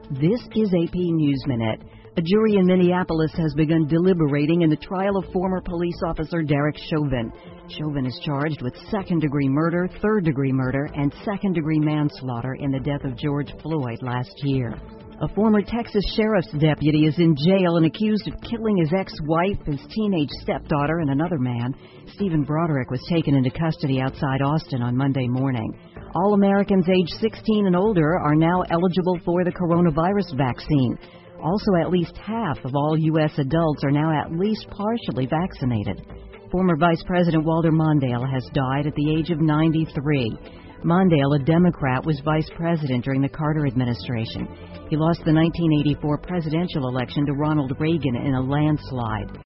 This is AP News Minute. A jury in Minneapolis has begun deliberating in the trial of former police officer Derek Chauvin. Chauvin is charged with second-degree murder, third-degree murder, and second-degree manslaughter in the death of George Floyd last year. A former Texas sheriff's deputy is in jail and accused of killing his ex-wife, his teenage stepdaughter, and another man. Stephen Broderick was taken into custody outside Austin on Monday morning. All Americans age 16 and older are now eligible for the coronavirus vaccine. Also, at least half of all U.S. adults are now at least partially vaccinated. Former Vice President Walter Mondale has died at the age of 93. Mondale, a Democrat, was vice president during the Carter administration. He lost the 1984 presidential election to Ronald Reagan in a landslide.